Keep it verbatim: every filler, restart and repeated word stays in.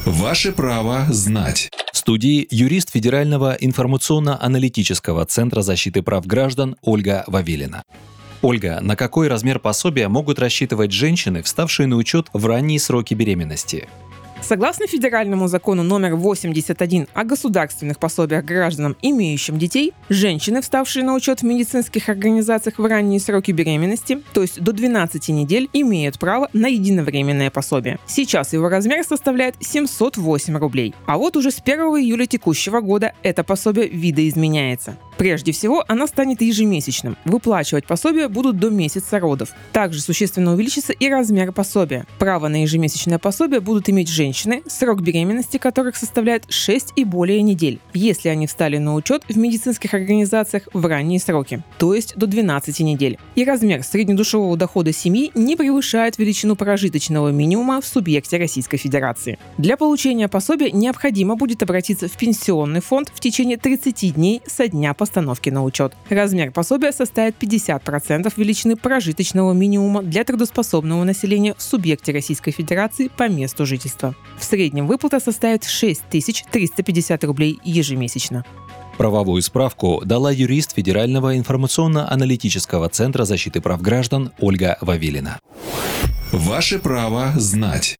Ваше право знать. В студии юрист Федерального информационно-аналитического центра защиты прав граждан Ольга Вавилина. Ольга, на какой размер пособия могут рассчитывать женщины, вставшие на учет в ранние сроки беременности? Согласно федеральному закону номер восемьдесят один о государственных пособиях гражданам, имеющим детей, женщины, вставшие на учет в медицинских организациях в ранние сроки беременности, то есть до двенадцати недель, имеют право на единовременное пособие. Сейчас его размер составляет семьсот восемь рублей. А вот уже с первого июля текущего года это пособие видоизменяется. Прежде всего, оно станет ежемесячным. Выплачивать пособие будут до месяца родов. Также существенно увеличится и размер пособия. Право на ежемесячное пособие будут иметь женщины, срок беременности которых составляет шесть и более недель, если они встали на учет в медицинских организациях в ранние сроки, то есть до двенадцати недель. И размер среднедушевого дохода семьи не превышает величину прожиточного минимума в субъекте Российской Федерации. Для получения пособия необходимо будет обратиться в пенсионный фонд в течение тридцати дней со дня постановки на учет. Размер пособия составит пятьдесят процентов величины прожиточного минимума для трудоспособного населения в субъекте Российской Федерации по месту жительства. В среднем выплата составит шесть тысяч триста пятьдесят рублей ежемесячно. Правовую справку дала юрист Федерального информационно-аналитического центра защиты прав граждан Ольга Вавилина. Ваше право знать.